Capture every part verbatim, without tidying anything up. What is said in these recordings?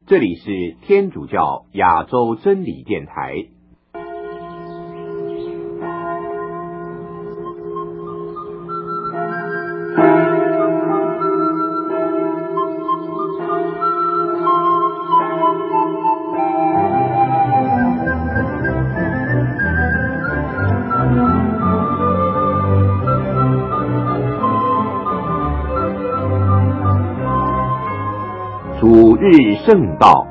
这里是天主教亚洲真理电台。主日圣道，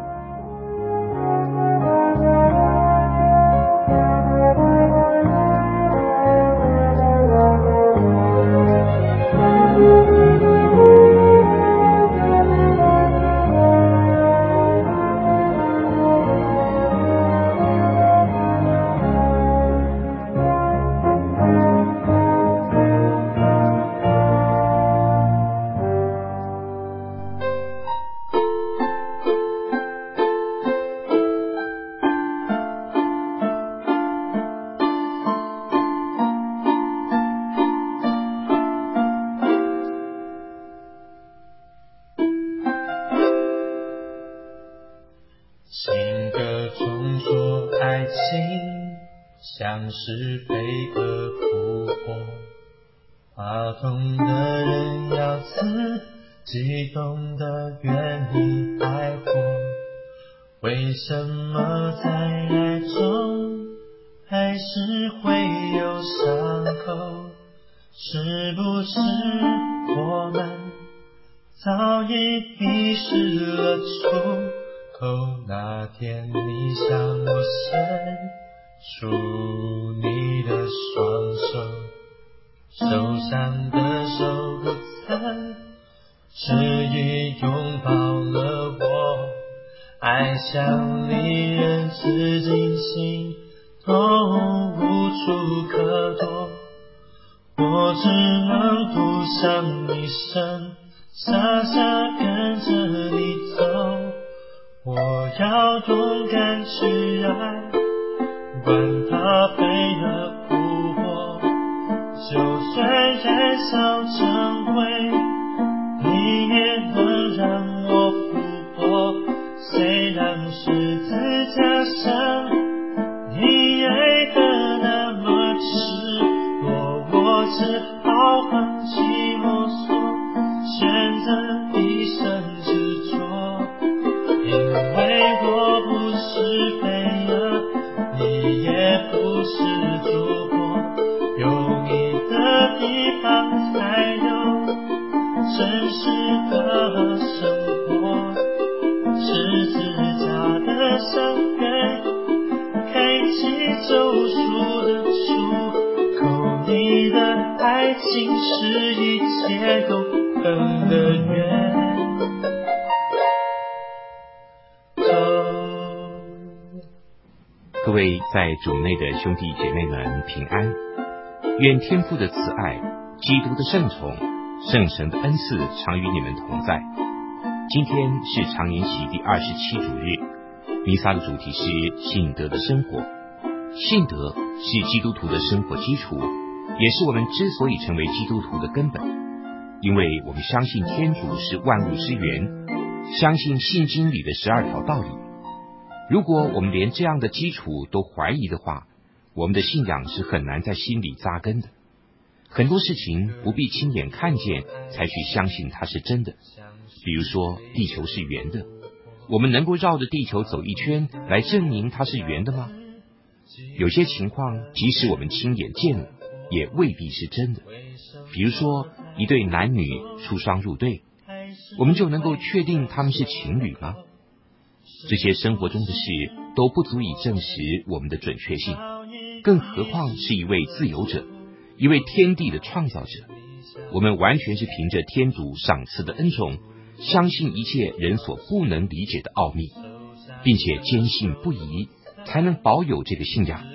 情歌中说爱情像是飞蛾扑火，话筒的人要自激动的愿你爱火，为什么在爱中还是会有伤口？是不是我们早已迷失了出口？那天你向我伸出你的双手，受伤的手不曾执意拥抱了我，爱像利刃刺进心头，无处可躲，我只能赌上一生，傻傻跟着你走。我要勇敢去爱，管它飞蛾扑火，就算燃烧成灰，你也能让我复活。虽然十字架上你爱的那么赤裸，我只好放弃摸索，选择一生执着。因为我不是飞蛾，你也不是烛火，有你的地方才有真实的生活。十字架的伤痕开启救赎的出口，你的爱情是一切永恒的缘。 各位在主内的兄弟姐妹们平安，愿天父的慈爱、基督的圣宠、圣神的恩赐常与你们同在。今天是常年期第二十七主日，弥撒的主题是信德的生活。信德是基督徒的生活基础，也是我们之所以成为基督徒的根本。因为我们相信天主是万物之源，相信信经里的十二条道理。如果我们连这样的基础都怀疑的话，我们的信仰是很难在心里扎根的。很多事情不必亲眼看见才去相信它是真的。比如说地球是圆的，我们能够绕着地球走一圈来证明它是圆的吗？有些情况即使我们亲眼见了，也未必是真的。比如说一对男女出双入对，我们就能够确定他们是情侣吗？这些生活中的事都不足以证实我们的准确性，更何况是一位自由者，一位天地的创造者。我们完全是凭着天主赏赐的恩宠，相信一切人所不能理解的奥秘，并且坚信不疑，才能保有这个信仰。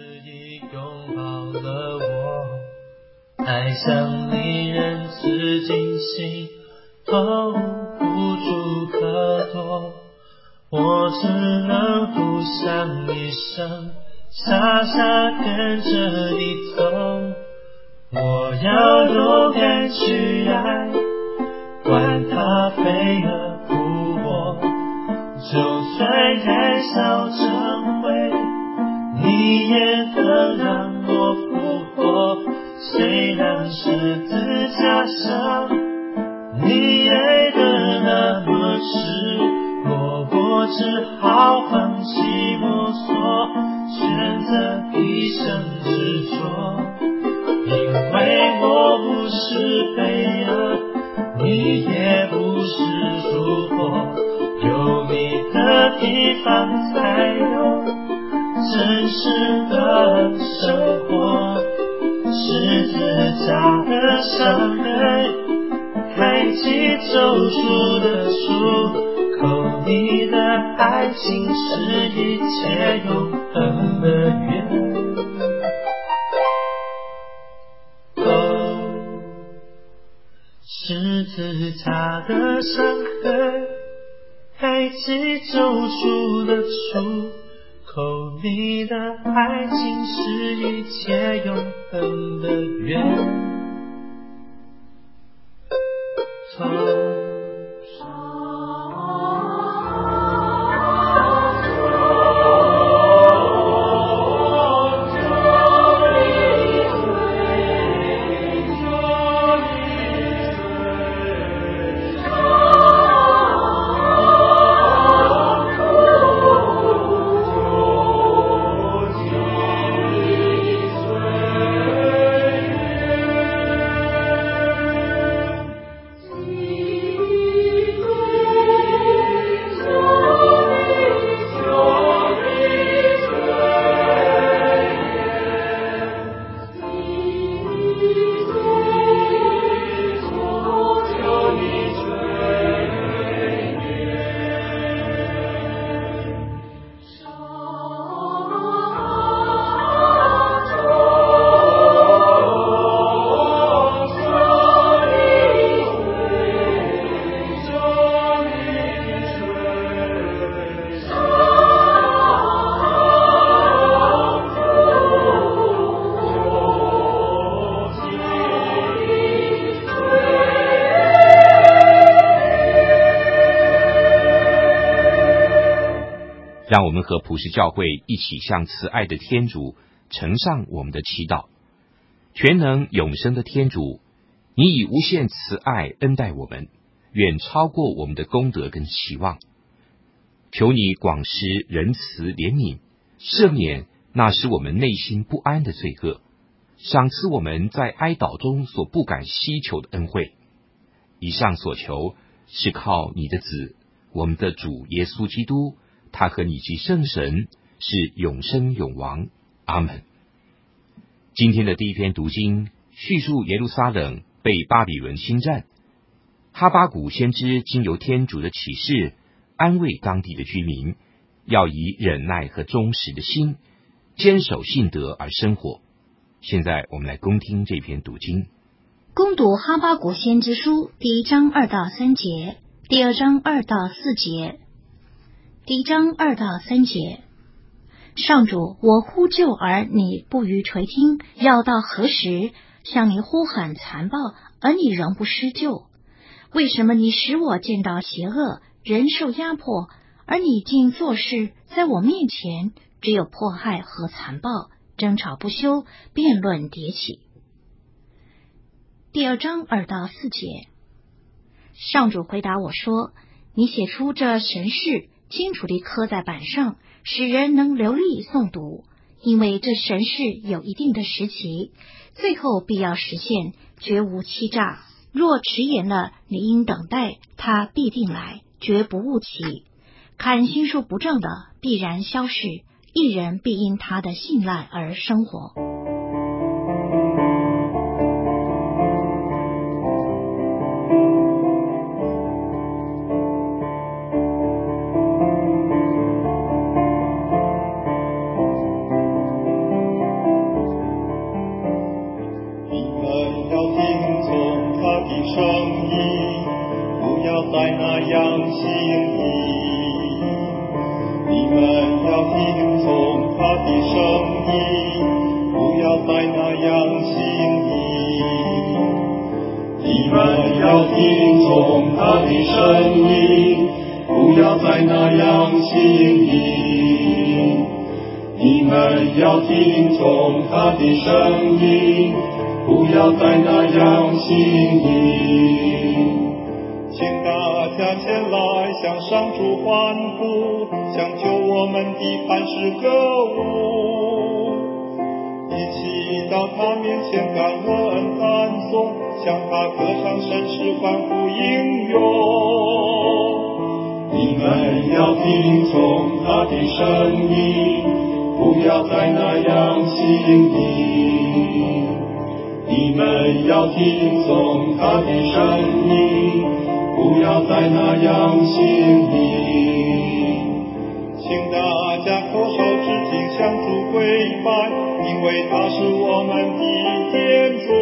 爱像利刃刺进心头，无处可躲，我只能赌上一生，傻傻跟着你走。我要勇敢去爱，管它飞蛾扑火， 就算燃烧成灰，你也能让我复活。虽然十字架上你爱的那么赤裸，我只好放弃摸索，选择一生执着。因为我不是悲哀，你也不是烛火，有你的地方才有真实的生活。十字架的伤痕，开启走出的出口，你的爱情是一切永恒的缘。哦，十字架的伤痕，开启走出的出口，你的爱情是一切永恒的缘。 让我们和普世教会一起向慈爱的天主呈上我们的祈祷。全能永生的天主，你以无限慈爱恩待我们，远超过我们的功德跟期望。求你广施仁慈怜悯，赦免那使我们内心不安的罪恶，赏赐我们在哀悼中所不敢希求的恩惠。以上所求是靠你的子，我们的主耶稣基督，他和你及圣神是永生永王。阿们。今天的第一篇读经叙述耶路撒冷被巴比伦侵占，哈巴谷先知经由天主的启示，安慰当地的居民，要以忍耐和忠实的心，坚守信德而生活。现在我们来恭听这篇读经。 恭读哈巴谷先知书第一章二到三节，第二章二到四节。第一章二到三节，上主，我呼救而你不予垂听，要到何时？向你呼喊残暴，而你仍不施救。为什么你使我见到邪恶，人受压迫，而你竟做事在我面前只有迫害和残暴，争吵不休，辩论迭起。第二章二到四节，上主回答我说，你写出这神事，清楚地刻在板上，使人能流利诵读，因为这神事有一定的时期，最后必要实现，绝无欺诈。若迟延了，你应等待，他必定来，绝不误期。看心术不正的必然消逝，一人必因他的信赖而生活。 要听从他的声音，不不要再那样行淫。你们要听从他的声音，不要再那样行淫。 请大家前来向上主欢呼，向救我们的磐石歌舞，一起到他面前感恩赞颂，向他歌唱圣诗欢呼应用。 你们要听从他的声音，不要再那样行淫。你们要听从他的声音，不要再那样行淫。 请大家叩首致敬，向主跪拜，因为他是我们的天主，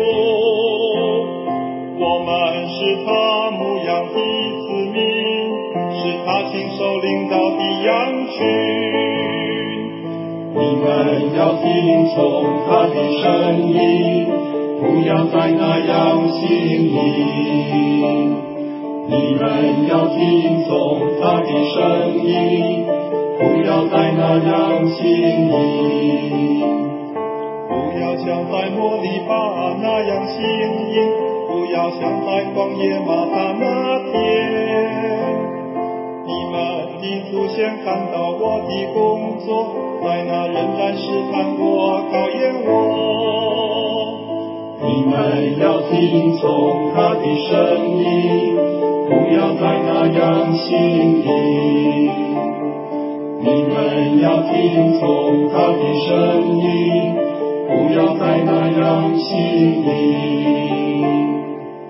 我们是他牧养的子民，是他亲手领导的羊群。 你们要听从他的声音，不要再那样行淫。你们要听从他的声音，不要再那样行淫。 不要像在摩利巴那样行淫，不要像在旷野马撒那天。你们的祖先看到我的工作，在那仍然试探我，考验我。 你们要听从他的声音，不要再那样行淫。你们要听从他的声音，不要再那样行淫。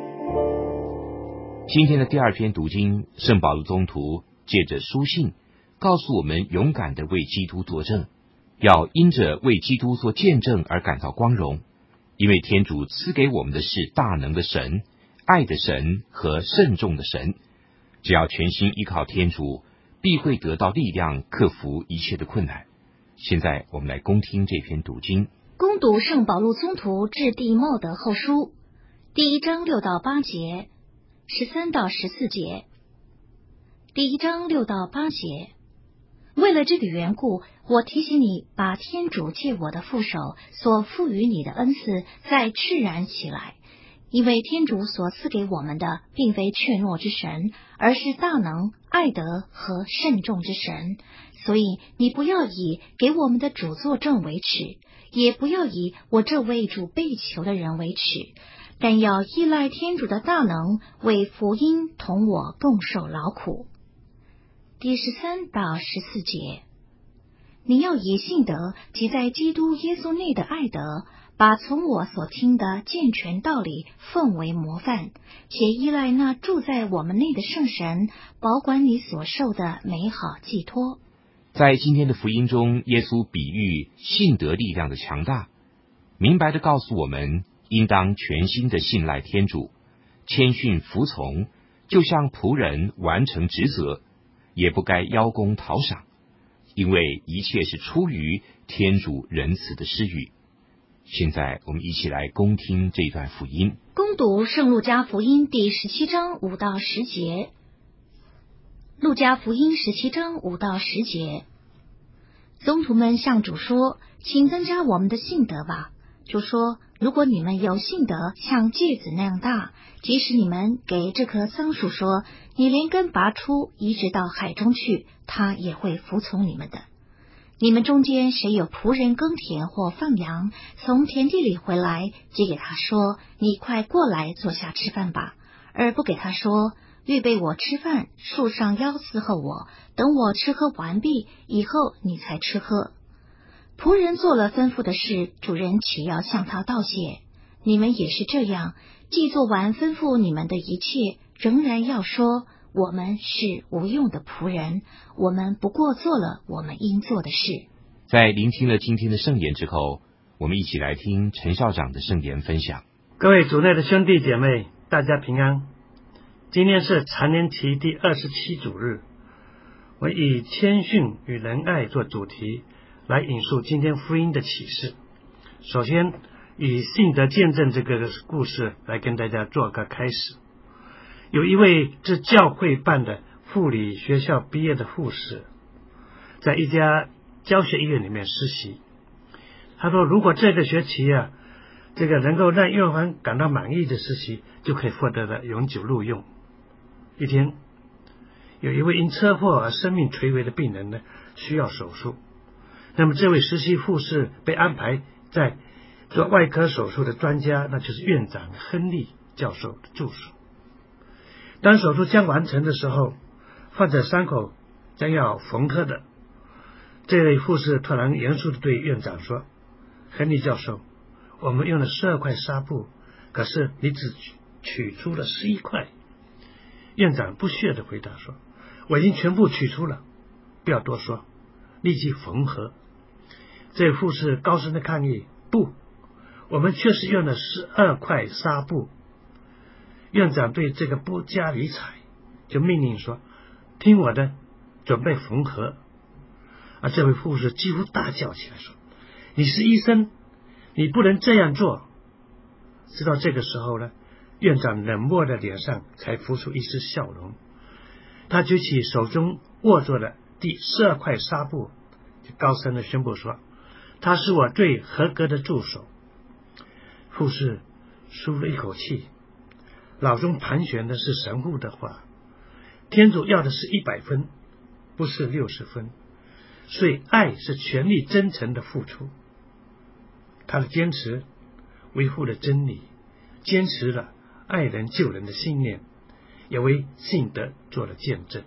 今天的第二篇读经，圣保禄宗徒借着书信告诉我们，勇敢地为基督作证，要因着为基督做见证而感到光荣，因为天主赐给我们的是大能的神、爱的神和慎重的神。只要全心依靠天主，必会得到力量，克服一切的困难。现在我们来恭听这篇读经。 恭读圣保禄宗徒致弟茂德后书，第一章六到八节，十三到十四节。第一章六到八节。为了这个缘故，我提醒你，把天主借我的副手所赋予你的恩赐再炽然起来，因为天主所赐给我们的，并非怯懦之神，而是大能、爱德和慎重之神。所以你不要以给我们的主作证为耻，也不要以我这为主被囚的人为耻，但要依赖天主的大能，为福音同我共受劳苦。第十三到十四节。你要以信德及在基督耶稣内的爱德，把从我所听的健全道理奉为模范，且依赖那住在我们内的圣神，保管你所受的美好寄托。 在今天的福音中，耶稣比喻信德力量的强大，明白地告诉我们，应当全心地信赖天主，谦逊服从，就像仆人完成职责，也不该邀功讨赏，因为一切是出于天主仁慈的施予。现在我们一起来恭听这段福音。 恭读圣路加福音第十七章五到十节。路加福音十七章五到十节。宗徒们向主说，请增加我们的信德吧。主说，如果你们有信德像芥子那样大，即使你们给这棵桑树说，你连根拔出，移植到海中去，它也会服从你们的。你们中间谁有仆人耕田或放羊，从田地里回来，只给他说，你快过来坐下吃饭吧，而不给他说，预备我吃饭，束上腰伺候我，等我吃喝完毕以后，你才吃喝。仆人做了吩咐的事，主人岂要向他道谢？你们也是这样，既做完吩咐你们的一切，仍然要说，我们是无用的仆人，我们不过做了我们应做的事。 在聆听了今天的圣言之后，我们一起来听陈校长的圣言分享。 各位主内的兄弟姐妹，大家平安。今天是常年期第二十七主日，我以谦逊与仁爱做主题，来引述今天福音的启示。首先以信德见证这个故事来跟大家做个开始。有一位至教会办的护理学校毕业的护士，在一家教学医院里面实习。他说，如果这个学期啊，这个能够让院方感到满意的实习，就可以获得了永久录用。一天，有一位因车祸而生命垂危的病人呢，需要手术。那么这位实习护士被安排在做外科手术的专家，那就是院长亨利教授的助手。当手术将完成的时候，患者伤口将要缝合的，这位护士突然严肃地对院长说，亨利教授，我们用了十二块纱布，可是你只取出了十一块。院长不屑地回答说，我已经全部取出了，不要多说，立即缝合。这位护士高声地抗议，不，我们确实用了十二块纱布。院长对这个不加理睬，就命令说，听我的，准备缝合。而这位护士几乎大叫起来说，你是医生，你不能这样做。直到这个时候呢，院长冷漠的脸上才浮出一丝笑容。他举起手中握着的第十二块纱布，就高声的宣布说，他是我最合格的助手。护士舒了一口气，脑中盘旋的是神父的话，天主要的是一百分，不是六十分，所以爱是全力真诚的付出。他的坚持维护了真理，坚持了爱人救人的信念，也为信德做了见证。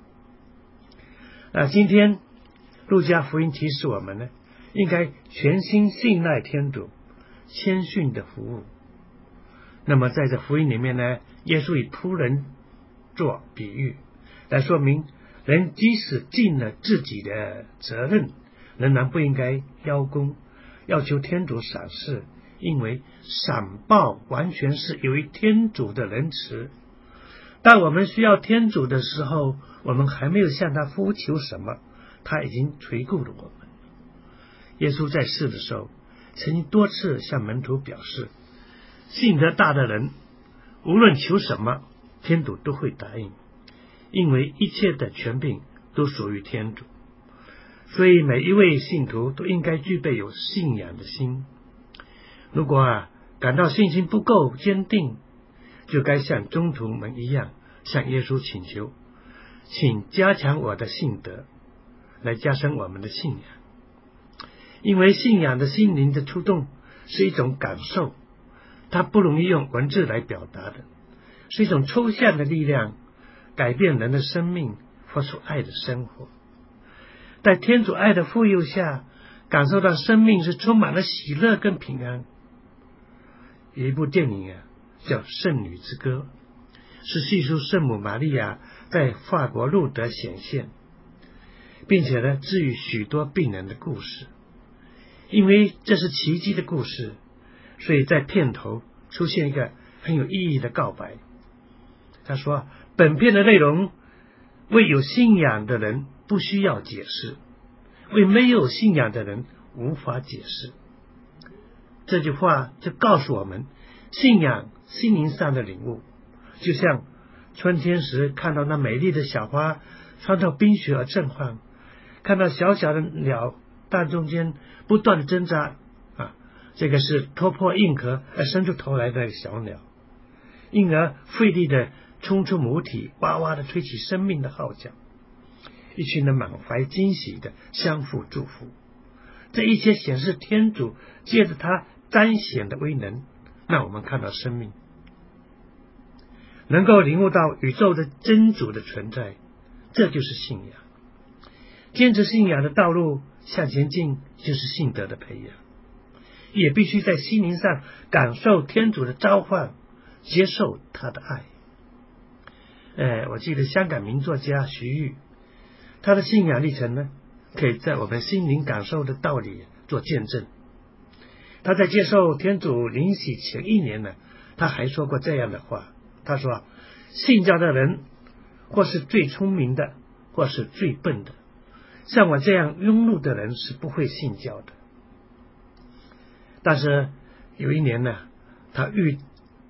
那今天路加福音提示我们呢，应该全心信赖天主，谦逊的服务。那么在这福音里面呢，耶稣以仆人做比喻，来说明人即使尽了自己的责任，仍然不应该邀功，要求天主赏识，因为赏报完全是由于天主的仁慈。当我们需要天主的时候，我们还没有向他呼求什么，他已经垂顾了我们。耶稣在世的时候，曾经多次向门徒表示，信德大的人无论求什么，天主都会答应，因为一切的权柄都属于天主。所以每一位信徒都应该具备有信仰的心。如果啊感到信心不够坚定，就该像宗徒们一样向耶稣请求，请加强我的信德，来加深我们的信仰。因为信仰的心灵的触动是一种感受，它不容易用文字来表达的，是一种抽象的力量，改变人的生命，活出爱的生活。在天主爱的富有下，感受到生命是充满了喜乐跟平安。有一部电影啊，叫《圣女之歌》，是叙述圣母玛利亚在法国路德显现，并且呢，治愈许多病人的故事。因为这是奇迹的故事，所以在片头出现一个很有意义的告白。他说，本片的内容为有信仰的人不需要解释，为没有信仰的人无法解释。这句话就告诉我们，信仰心灵上的领悟，就像春天时看到那美丽的小花穿透冰雪而绽放，看到小小的鸟蛋中间不断的挣扎啊，这个是脱破硬壳而伸出头来的小鸟，因而费力的冲出母体，哇哇的吹起生命的号角，一群人满怀惊喜的相互祝福。这一切显示天主借着他彰显的威能，让我们看到生命，能够领悟到宇宙的真主的存在，这就是信仰。坚持信仰的道路向前进，就是信德的培养，也必须在心灵上感受天主的召唤，接受他的爱。呃，我记得香港名作家徐玉，他的信仰历程呢，可以在我们心灵感受的道理做见证。他在接受天主灵洗前一年呢，他还说过这样的话，他说，信教的人或是最聪明的，或是最笨的，像我这样庸碌的人是不会信教的。但是有一年呢，他遇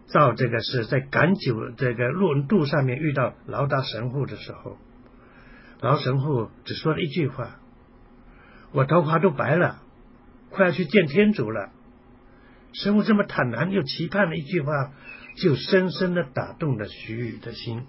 照这个是在赶酒这个路路上面遇到劳达神父的时候，劳神父只说了一句话：我头发都白了，快要去见天主了。神父这么坦然又期盼的一句话，就深深的打动了徐宇的心。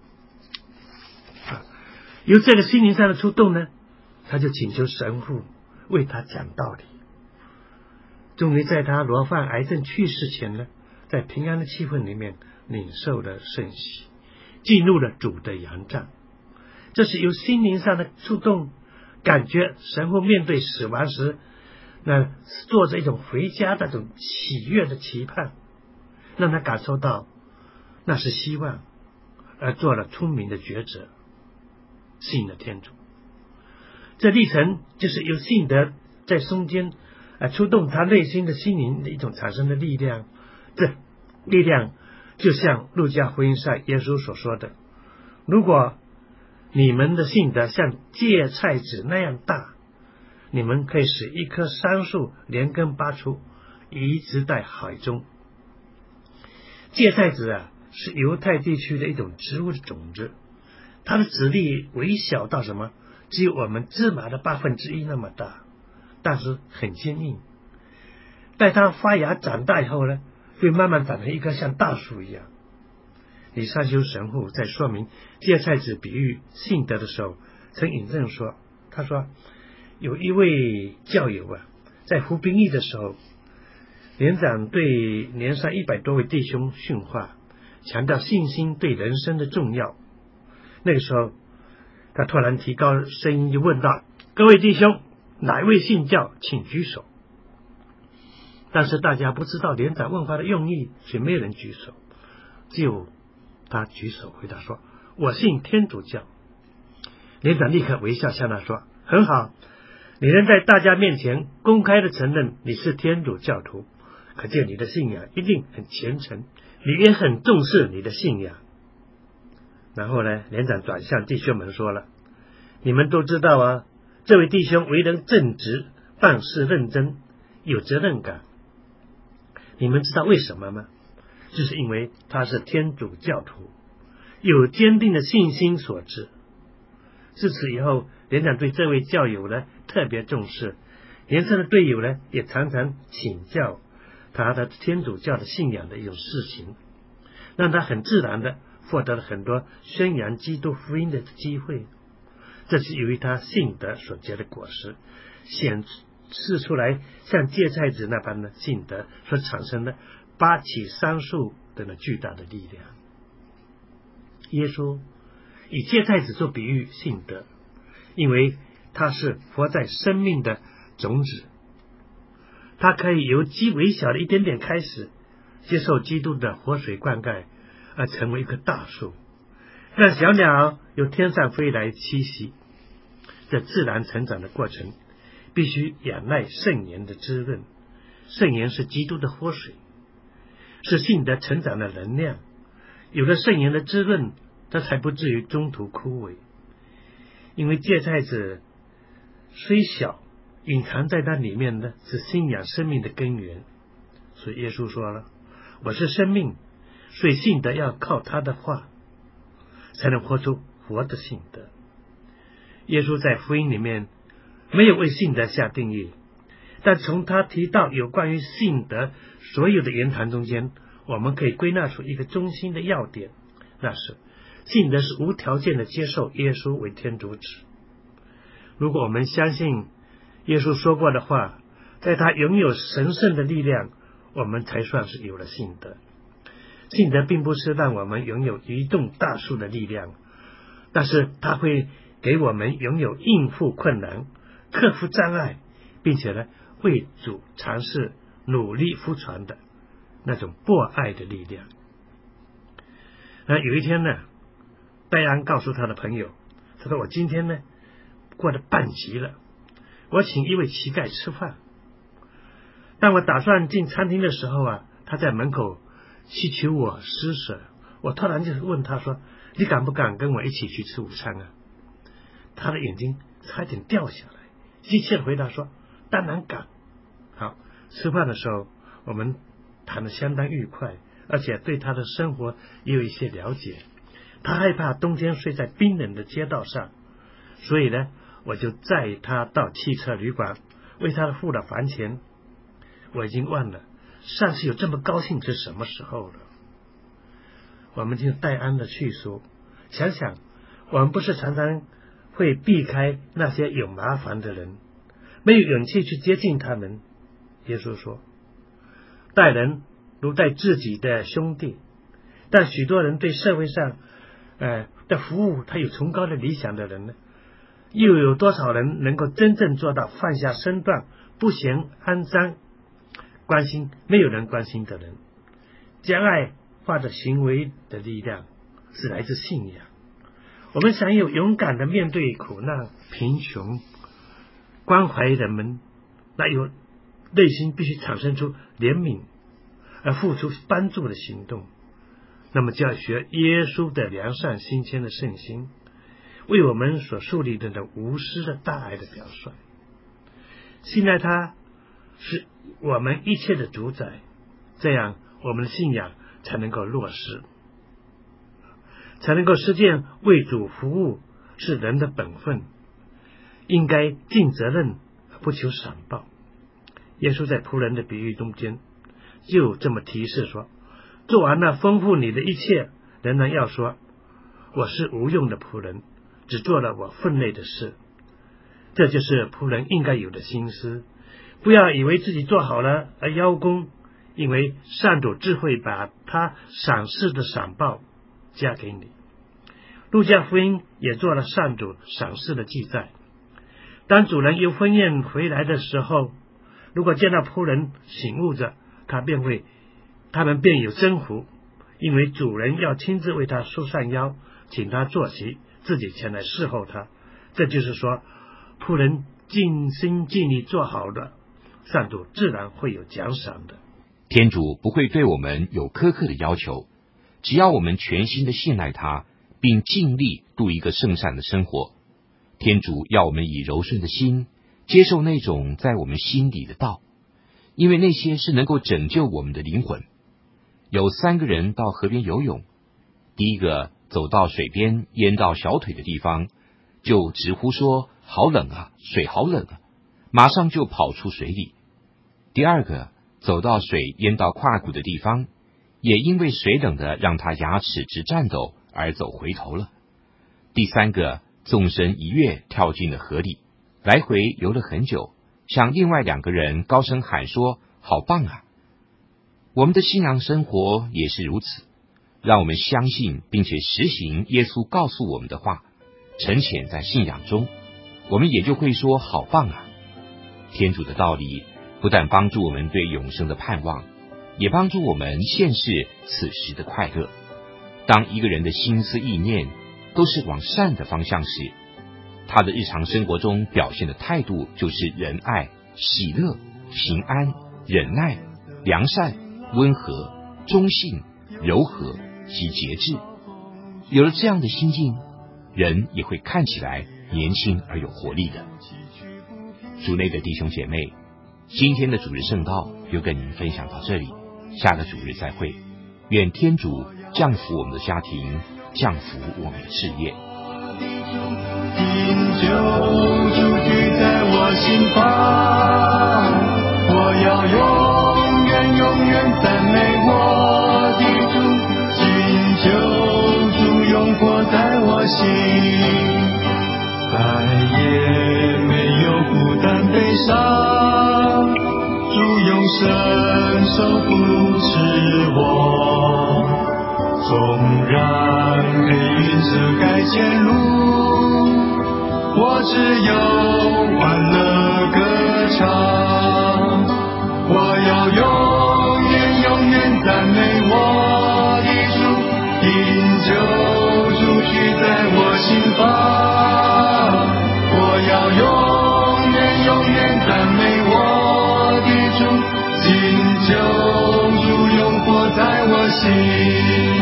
啊，由这个心灵上的触动呢，他就请求神父为他讲道理。终于在他罗范癌症去世前呢，在平安的气氛里面领受了圣喜，进入了主的阳帐。这是由心灵上的触动，感觉神父面对死亡时，那做着一种回家那种喜悦的期盼，让他感受到那是希望，而做了聪明的抉择，信了天主。这历程就是由信德在中间啊触动他内心的心灵的一种产生的力量。这力量就像路加福音上耶稣所说的：如果你们的信德像芥菜籽那样大，你们可以使一棵桑树连根拔出，移植在海中。芥菜籽啊，是犹太地区的一种植物的种子，它的籽粒微小到什么？只有我们芝麻的八分之一那么大，但是很坚硬。待它发芽长大以后呢，会慢慢长成一棵像大树一样。李善修神父在说明芥菜籽比喻信德的时候，曾引证说，他说有一位教友啊，在服兵役的时候，连长对连上一百多位弟兄训话，强调信心对人生的重要。那个时候他突然提高声音就问道：各位弟兄，哪一位信教请举手。但是大家不知道连长问话的用意，所以没有人举手，只有他举手回答说：我信天主教。连长立刻微笑向他说：很好，你能在大家面前公开的承认你是天主教徒，可见你的信仰一定很虔诚，你也很重视你的信仰。然后呢，连长转向弟兄们说了：你们都知道啊，这位弟兄为人正直，办事认真，有责任感。你们知道为什么吗？就是因为他是天主教徒，有坚定的信心所致。自此以后，连长对这位教友呢特别重视，连上的队友呢也常常请教他的天主教的信仰的一种事情，让他很自然的获得了很多宣扬基督福音的机会。这是由于他信德所结的果实，显示出来像芥菜籽那般的信德所产生的拔起桑树的那巨大的力量。耶稣以芥菜籽做比喻信德，因为它是活在生命的种子，它可以由极微小的一点点开始，接受基督的活水灌溉，而成为一棵大树，让小鸟由天上飞来栖息。这自然成长的过程必须仰赖圣言的滋润，圣言是基督的活水，是信德成长的能量。有了圣言的滋润，它才不至于中途枯萎。因为芥菜籽虽小，隐藏在它里面的是信仰生命的根源。所以耶稣说了：我是生命，所以信德要靠他的话，才能活出活的信德。耶稣在福音里面没有为信德下定义，但从他提到有关于信德所有的言谈中间，我们可以归纳出一个中心的要点，那是信德是无条件的接受耶稣为天主子。如果我们相信耶稣说过的话，在他拥有神圣的力量，我们才算是有了信德。信德并不是让我们拥有移动大树的力量，但是它会给我们拥有应付困难、克服障碍，并且呢为主尝试努力服传的那种博爱的力量。那有一天呢，戴安告诉他的朋友，他说：我今天呢过得半极了，我请一位乞丐吃饭。当我打算进餐厅的时候啊，他在门口祈求我施舍。我突然就问他说：你敢不敢跟我一起去吃午餐啊？他的眼睛差点掉下来，急切的回答说：当然敢。好，吃饭的时候我们谈得相当愉快， 而且对他的生活也有一些了解。他害怕冬天睡在冰冷的街道上，所以呢，我就载他到汽车旅馆，为他付了房钱。我已经忘了上次有这么高兴是什么时候了。我们听戴安的叙述，想想我们不是常常会避开那些有麻烦的人，没有勇气去接近他们。耶稣说，待人如待自己的兄弟，但许多人对社会上呃的服务他有崇高的理想的人呢，又有多少人能够真正做到放下身段，不嫌肮脏，关心没有人关心的人？将爱化的行为的力量是来自信仰。我们想有勇敢的面对苦难、贫穷，关怀人们，那有内心必须产生出怜悯，而付出帮助的行动。那么就要学耶稣的良善新鲜的圣心，为我们所树立的无私的大爱的表率。信赖他是我们一切的主宰，这样我们的信仰才能够落实，才能够实践为主服务是人的本分，应该尽责任而不求赏报。耶稣在仆人的比喻中间就这么提示说，做完了丰富你的一切，仍然要说，我是无用的仆人，只做了我分内的事。这就是仆人应该有的心思，不要以为自己做好了而邀功，因为上主智慧把他赏赐的赏报加给你。路加福音也做了上主赏赐的记载。当主人由婚宴回来的时候，如果见到仆人醒悟着，他便会他们便有征服，因为主人要亲自为他梳上腰，请他坐席，自己前来侍候他。这就是说，仆人尽心尽力做好了，上主自然会有奖赏的。 天主不会对我们有苛刻的要求，只要我们全心的信赖他，并尽力度一个圣善的生活。天主要我们以柔顺的心接受那种在我们心里的道，因为那些是能够拯救我们的灵魂。有三个人到河边游泳，第一个走到水边淹到小腿的地方，就直呼说好冷啊，水好冷啊，马上就跑出水里。第二个走到水淹到胯骨的地方，也因为水冷的让他牙齿直颤抖而走回头了。第三个纵身一跃跳进了河里，来回游了很久，向另外两个人高声喊说好棒啊。我们的信仰生活也是如此，让我们相信并且实行耶稣告诉我们的话，沉潜在信仰中，我们也就会说好棒啊。天主的道理不但帮助我们对永生的盼望，也帮助我们现世此时的快乐。当一个人的心思意念都是往善的方向时，他的日常生活中表现的态度就是仁爱、喜乐、平安、忍耐、良善、温和、忠信、柔和及节制。有了这样的心境，人也会看起来年轻而有活力的。主内的弟兄姐妹，今天的主日圣道就跟您分享到这里，下个主日再会。愿天主降福我们的家庭，降福我们的事业。 饮酒祝居在我心房，我要永远永远赞美我的主，饮酒祝永活在我心，再也没有孤单悲伤，主用伸手扶持我，纵然黑云遮盖前路，我只有欢乐歌唱。我要永远永远赞美我的主，饮酒祝居在我心房。我要永远永远赞美我的主，饮酒祝永活在我心。